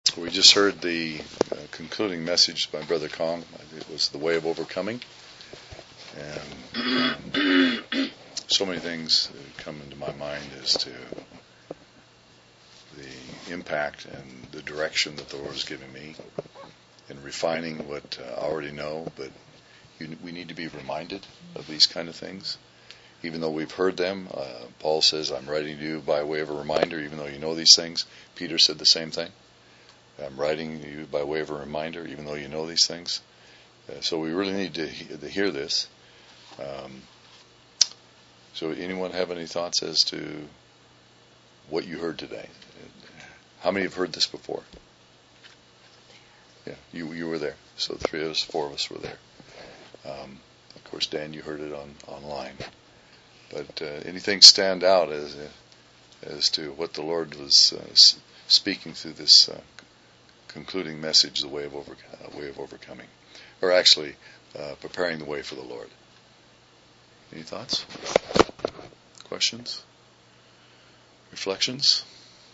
We just heard the concluding message by Brother Kong. It was the way of overcoming. And so many things that come into my mind as to the impact and the direction that the Lord has given me in refining what I already know, but we need to be reminded of these kind of things. Even though we've heard them, Paul says, I'm writing to you by way of a reminder, even though you know these things. Peter said the same thing. I'm writing to you by way of a reminder, even though you know these things. So we really need to hear this. So anyone have any thoughts as to what you heard today? How many have heard this before? Yeah, you were there. So 3 of us, 4 of us were there. Of course, Dan, you heard it online. But anything stand out as to what the Lord was speaking through this concluding message, the way of overcoming, or actually preparing the way for the Lord? Any thoughts? Questions? Reflections?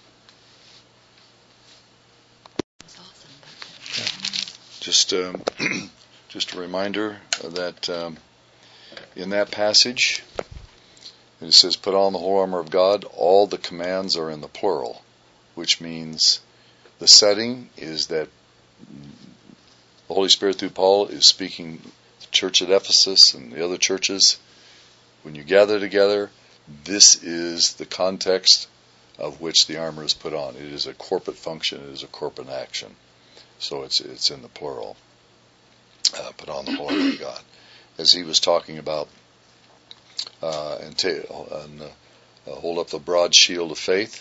That's awesome. Yeah. Just a reminder that in that passage, it says, put on the whole armor of God. All the commands are in the plural, which means the setting is that the Holy Spirit through Paul is speaking to the church at Ephesus and the other churches. When you gather together, this is the context of which the armor is put on. It is a corporate function. It is a corporate action. So it's in the plural. Put on the whole armor of God. As he was talking about, hold up the broad shield of faith,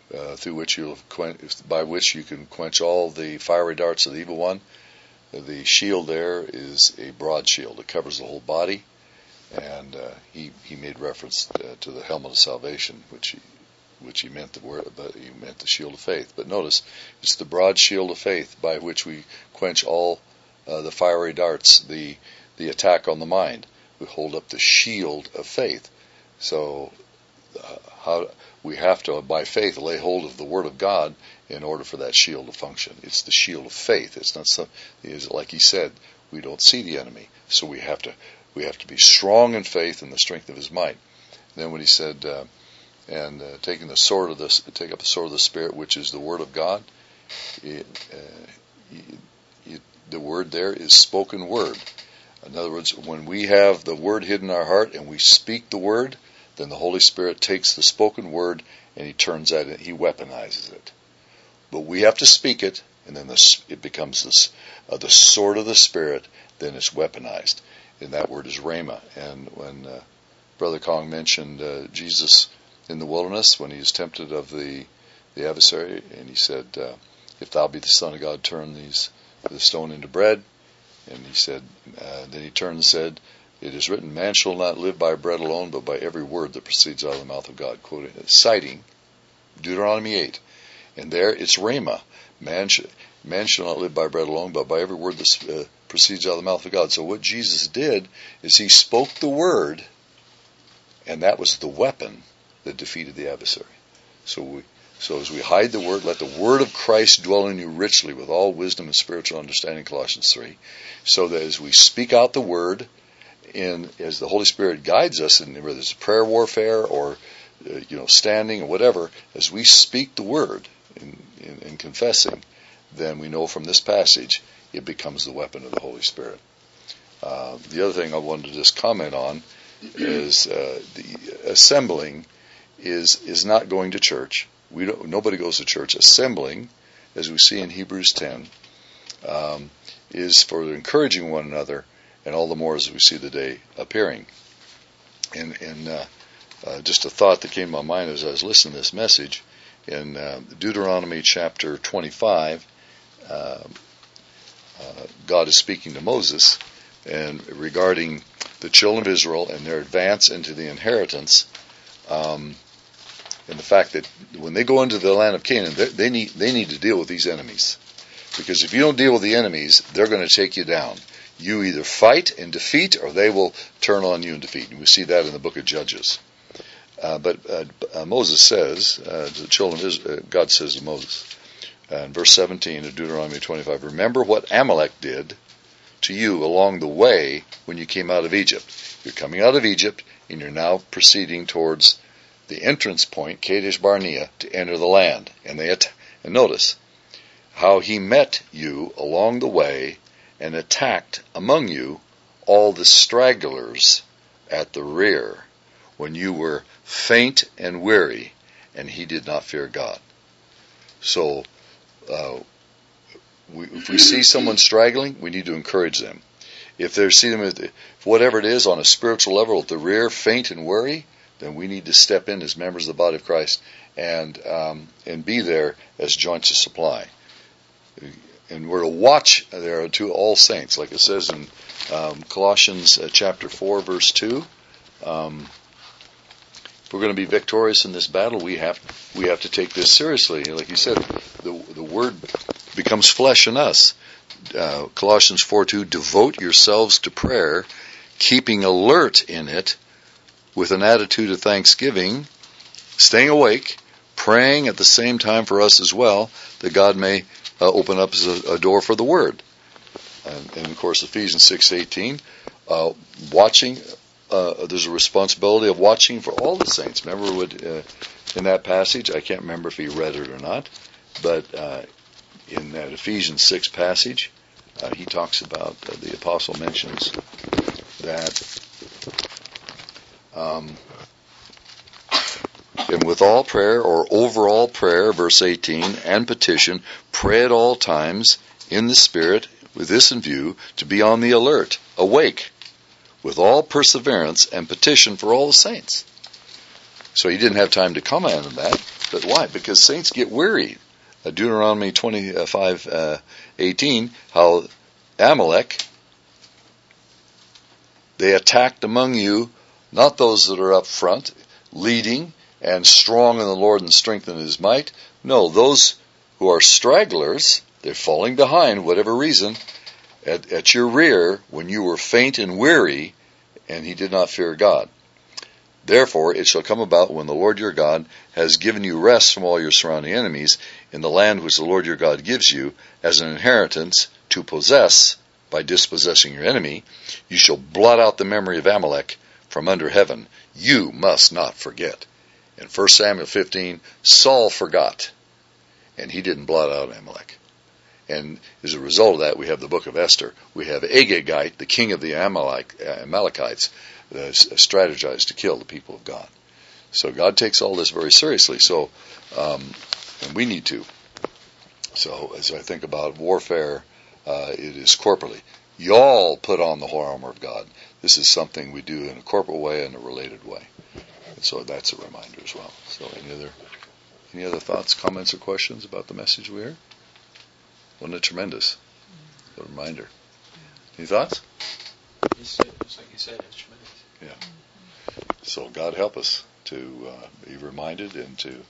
by which you can quench all the fiery darts of the evil one. The shield there is a broad shield. It covers the whole body, and he made reference to the helmet of salvation, which he meant he meant the shield of faith. But notice, it's the broad shield of faith by which we quench all the fiery darts, the attack on the mind. We hold up the shield of faith. So how we have to, by faith, lay hold of the Word of God in order for that shield to function. It's the shield of faith. It's not like he said, we don't see the enemy, so we have to be strong in faith and the strength of His might. And then when he said, take up the sword of the Spirit, which is the Word of God. The word there is spoken word. In other words, when we have the Word hidden in our heart and we speak the Word, then the Holy Spirit takes the spoken word and He turns that, He weaponizes it. But we have to speak it, and then it becomes the sword of the Spirit. Then it's weaponized, and that word is rhema. And when Brother Kong mentioned Jesus in the wilderness when he was tempted of the adversary, and he said, "If thou be the Son of God, turn the stone into bread." And he said, then he turned and said, "It is written, man shall not live by bread alone, but by every word that proceeds out of the mouth of God," quoting, citing Deuteronomy 8. And there it's rhema. Man shall not live by bread alone, but by every word that proceeds out of the mouth of God. So what Jesus did is He spoke the word, and that was the weapon that defeated the adversary. So as we hide the word, let the word of Christ dwell in you richly with all wisdom and spiritual understanding, Colossians 3, so that as we speak out the word, as the Holy Spirit guides us, and whether it's prayer warfare or standing or whatever, as we speak the word in confessing, then we know from this passage it becomes the weapon of the Holy Spirit. The other thing I wanted to just comment on is the assembling is not going to church. Nobody goes to church. Assembling, as we see in Hebrews 10, is for encouraging one another, and all the more as we see the day appearing. And just a thought that came to my mind as I was listening to this message, in Deuteronomy chapter 25, God is speaking to Moses and regarding the children of Israel and their advance into the inheritance, and the fact that when they go into the land of Canaan, they need to deal with these enemies. Because if you don't deal with the enemies, they're going to take you down. You either fight and defeat, or they will turn on you and defeat. And we see that in the book of Judges. But Moses says, to the children of Israel, God says to Moses, in verse 17 of Deuteronomy 25, remember what Amalek did to you along the way when you came out of Egypt. You're coming out of Egypt, and you're now proceeding towards the entrance point, Kadesh Barnea, to enter the land. And notice how he met you along the way and attacked among you all the stragglers at the rear when you were faint and weary, and he did not fear God. So, if we see someone straggling, we need to encourage them. If they see them, whatever it is, on a spiritual level at the rear, faint and weary, then we need to step in as members of the body of Christ and be there as joints of supply. And we're to watch there to all saints, like it says in Colossians chapter 4, verse 2. If we're going to be victorious in this battle, we have to take this seriously. Like you said, the word becomes flesh in us. Colossians 4:2, devote yourselves to prayer, keeping alert in it with an attitude of thanksgiving, staying awake, praying at the same time for us as well, that God may open up a door for the word. And of course, Ephesians 6:18, watching. There's a responsibility of watching for all the saints. Remember what in that passage, I can't remember if he read it or not, but in that Ephesians 6 passage, he talks about, the apostle mentions that, and with all prayer, or overall prayer, verse 18, and petition, pray at all times in the Spirit, with this in view, to be on the alert, awake, with all perseverance and petition for all the saints. So he didn't have time to comment on that, but why? Because saints get weary. Deuteronomy 25:18, how Amalek, they attacked among you, not those that are up front, leading and strong in the Lord and strength in his might. No, those who are stragglers, they're falling behind, whatever reason, at your rear when you were faint and weary, and he did not fear God. Therefore it shall come about when the Lord your God has given you rest from all your surrounding enemies in the land which the Lord your God gives you as an inheritance to possess by dispossessing your enemy, you shall blot out the memory of Amalek from under heaven. You must not forget. In 1 Samuel 15, Saul forgot, and he didn't blot out Amalek. And as a result of that, we have the book of Esther. We have Agagite, the king of the Amalekites, strategized to kill the people of God. So God takes all this very seriously. So, and we need to. So as I think about warfare, it is corporately. Y'all put on the whole armor of God. This is something we do in a corporate way and a related way. And so that's a reminder as well. So any other thoughts, comments, or questions about the message we heard? Wasn't it tremendous? A reminder. Any thoughts? Just like you said, it's tremendous. Yeah. So God help us to be reminded and to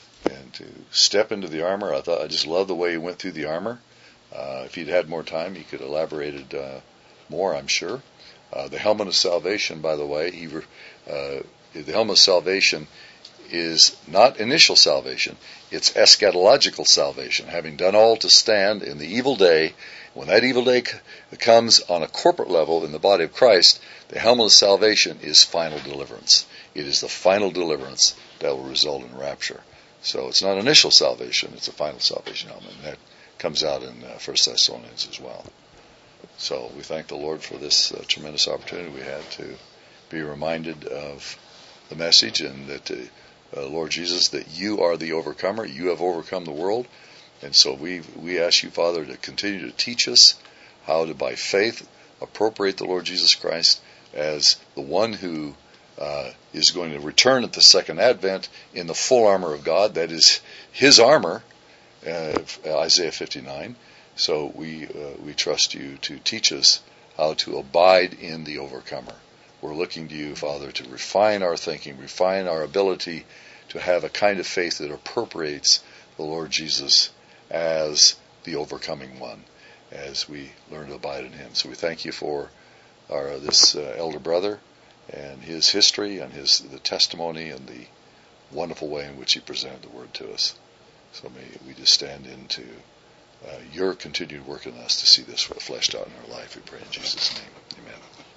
step into the armor. I just love the way he went through the armor. If he'd had more time, he could have elaborated more, I'm sure. The helmet of salvation, by the way, the helmet of salvation is not initial salvation. It's eschatological salvation, having done all to stand in the evil day. When that evil day comes on a corporate level in the body of Christ, the helmet of salvation is final deliverance. It is the final deliverance that will result in rapture. So it's not initial salvation, it's a final salvation helmet. And that comes out in 1 Thessalonians as well. So we thank the Lord for this tremendous opportunity we had to be reminded of the message, and that Lord Jesus, that you are the overcomer. You have overcome the world. And so we ask you, Father, to continue to teach us how to, by faith, appropriate the Lord Jesus Christ as the one who is going to return at the second advent in the full armor of God. That is his armor, Isaiah 59. So we trust you to teach us how to abide in the overcomer. We're looking to you, Father, to refine our thinking, refine our ability to have a kind of faith that appropriates the Lord Jesus as the overcoming one, as we learn to abide in him. So we thank you for this elder brother and his history and the testimony and the wonderful way in which he presented the word to us. So may we just stand into your continued work in us to see this fleshed out in our life. We pray in Jesus' name. Amen.